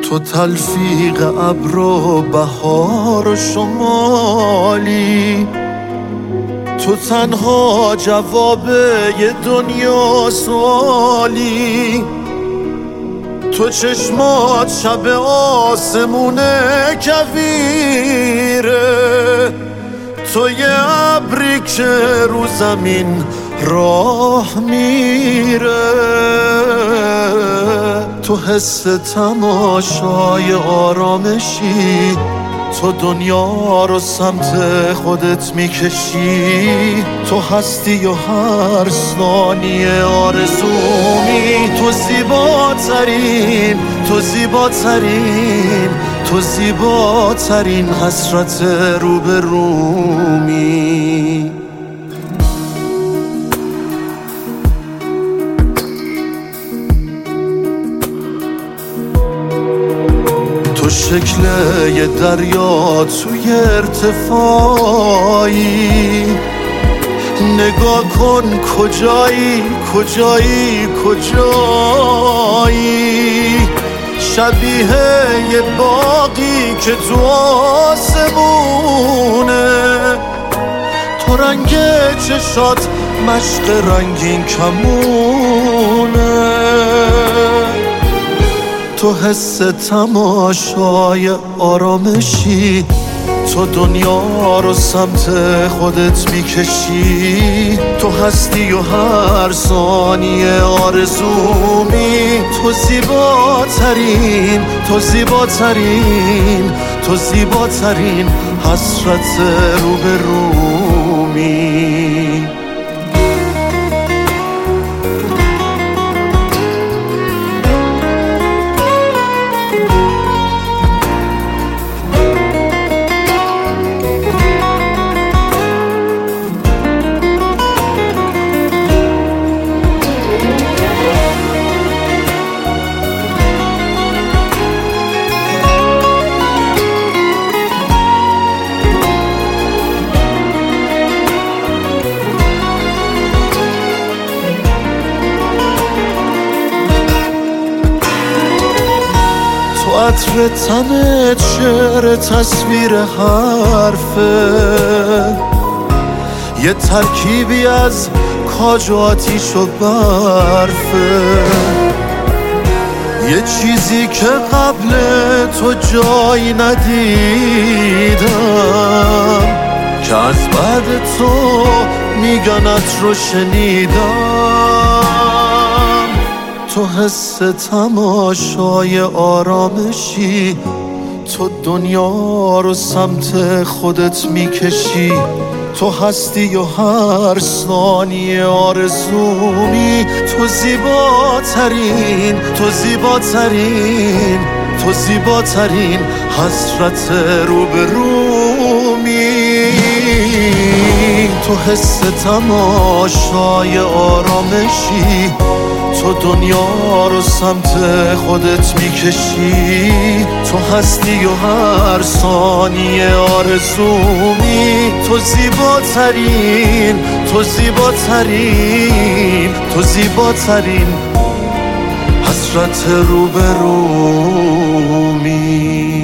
تو تلفیق ابر و بهار و شمالی، تو تنها جواب یه دنیا سوالی، تو چشمات شب آسمون کویره، تو یه ابری که رو زمین راه میره، تو حس تماشای آرامشی، تو دنیا رو سمت خودت میکشی، تو هستی و هر ثانیه آرزومی، تو زیباترین، تو زیباترین، تو زیباترین حسرت روبرومی. تو شکل یه دریا توی ارتفاعی، نگاه کن کجایی کجایی کجایی، شبیه یه باغی که تو آسمونه، تو رنگ چشات مشق رنگین کمونه، تو حس تماشای آرامشی، تو دنیا رو سمت خودت میکشی، تو هستی و هر ثانیه آرزومی، تو زیباترین، تو زیباترین، تو زیباترین حسرت روبرومی. عطر تنت شعر تصویر حرفه، یه ترکیبی از کاج و آتیش و برفه، یه چیزی که قبل تو جایی ندیدم، که از بعد تو میگنت رو شنیدم، تو حس تماشای آرامشی، تو دنیا رو سمت خودت میکشی، تو هستی و هر ثانیه آرزومی، تو زیباترین، تو زیباترین، تو زیباترین حسرت روبرومی، تو حس تماشای آرامشی، تو دنیا رو سمت خودت میکشی، تو هستی و هر ثانیه آرزومی، تو زیباترین، تو زیباترین، تو زیباترین حسرت روبرومی.